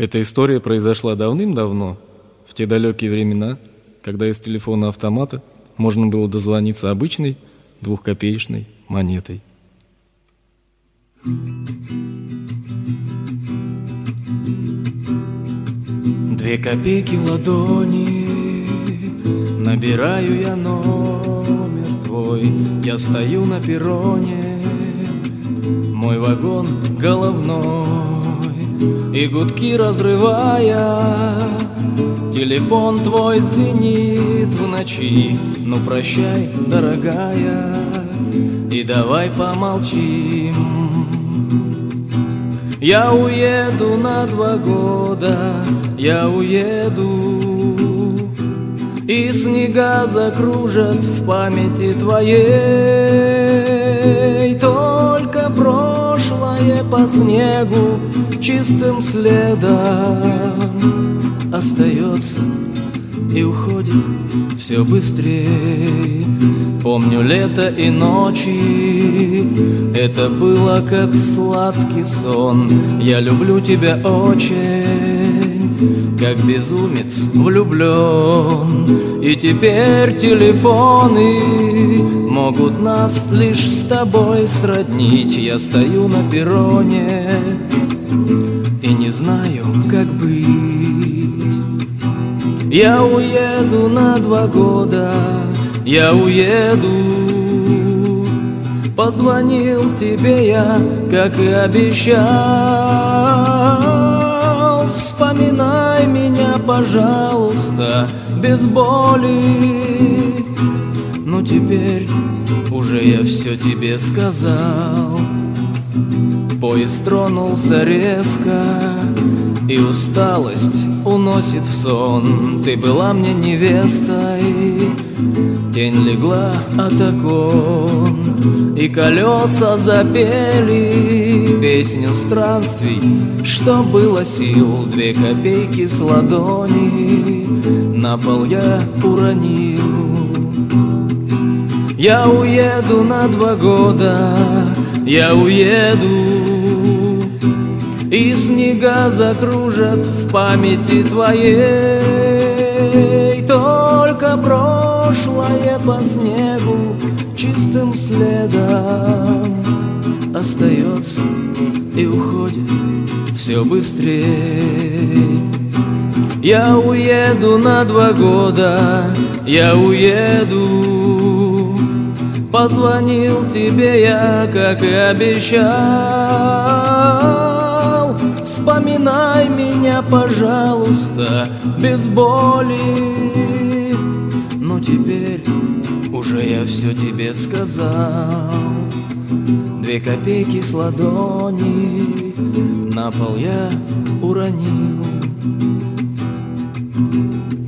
Эта история произошла давным-давно, в те далекие времена, когда из телефона-автомата можно было дозвониться обычной 2-копеечной монетой. 2 копейки в ладони, набираю я номер твой. Я стою на перроне, мой вагон головной, и гудки разрывая, телефон твой звенит в ночи. Ну прощай, дорогая, и давай помолчим. Я уеду на 2 года, я уеду, и снега закружат в памяти твоей. Только прошлое по снегу чистым следом остается и уходит все быстрее. Помню лето и ночи, это было как сладкий сон. Я люблю тебя очень, как безумец влюблен. И теперь телефоны могут нас лишь с тобой сроднить. Я стою на перроне и не знаю, как быть. Я уеду на 2 года, я уеду. Позвонил тебе я, как и обещал. Вспоминай меня, пожалуйста, без боли. Ну теперь уже я все тебе сказал. Поезд тронулся резко, и усталость уносит в сон. Ты была мне невестой, тень легла от окон, и колеса запели песню странствий, что было сил. 2 копейки с ладони на пол я уронил. Я уеду на 2 года, я уеду, и снега закружат в памяти твоей. Только прошлое по снегу чистым следом остается и уходит все быстрее. Я уеду на 2 года, я уеду. Позвонил тебе я, как и обещал. Вспоминай меня, пожалуйста, без боли. Ну теперь уже я все тебе сказал. 2 копейки с ладони на пол я уронил.